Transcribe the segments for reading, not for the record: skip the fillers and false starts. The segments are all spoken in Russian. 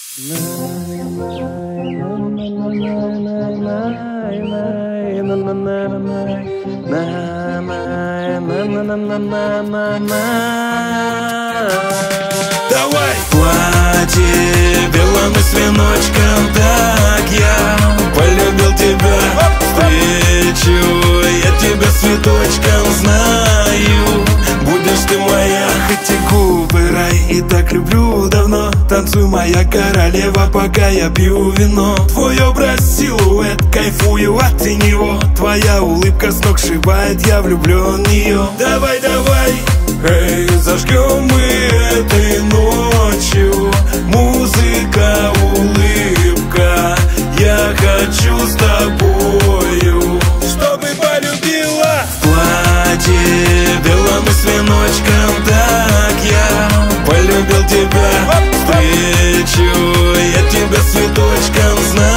Давай! Платье белым и с веночком, так я полюбил тебя. Встречу я тебя с цветочком, знаю, будешь ты моя. Хоть и губы рай, и так люблю давно. Танцуй, моя королева, пока я пью вино. Твой образ, силуэт, кайфую от него. Твоя улыбка с ног сшибает, я влюблен в нее. Давай, давай, эй, зажгем мы этой ночью. Музыка, улыбка, я хочу с тобою, чтобы полюбила. В платье белом и с веночком, так я полюбил тебя. Встречу я тебя с цветочком,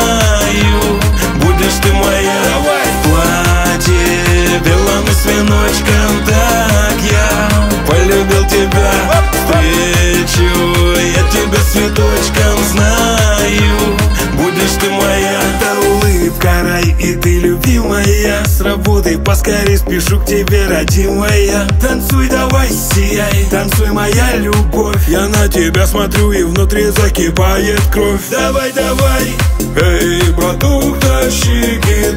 знаю, будешь ты моя. В платье белом и с веночком, так я полюбил тебя. Встречу я тебя с цветочком, знаю, будешь ты моя. Да, улыбка рай, и ты любимая. С работы поскорей спешу к тебе, родимая. Танцуй, давай, сияй, танцуй, моя любовь. Я на тебя смотрю, и внутри закипает кровь. Давай, давай, эй, братух, тащи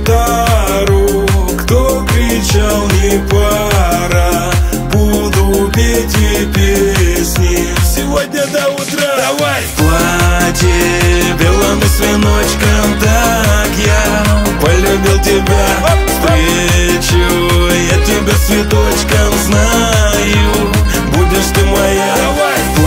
гитару. Кто кричал, не пора, буду петь и песни сегодня до утра. Давай! В платье белом и с веночком, так я полюбил тебя. Встречу я тебя с цветочком, знаю, будешь ты моя. В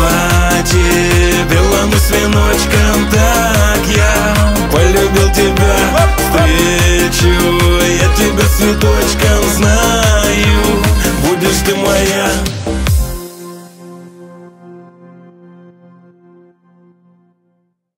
платье белом и с веночком, так я полюбил тебя. Встречу я тебя с цветочком, знаю.